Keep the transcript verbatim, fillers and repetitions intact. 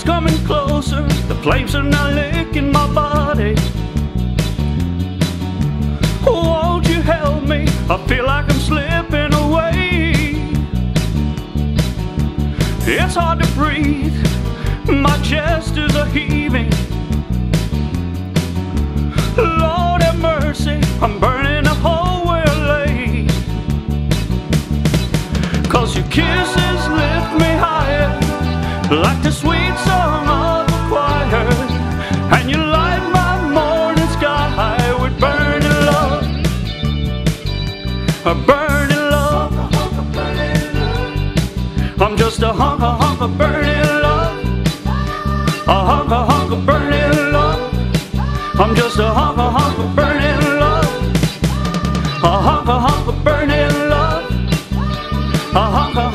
coming closer, the flames are now licking my body. Won't you help me? I feel like I'm slipping away. It's hard to breathe, my chest is a heaving. Lord have mercy, I'm burning up whole where I lay. Cause your kisses lift me higher, like the sweet song of a choir, and you light my morning sky with burning love. A burning love. I'm just a hunk, a hunk of burning love. A hunk, a hunk of burning love. I'm just a hunk, a hunk of burning love. A hunk, a hunk of burning love. A hunk, a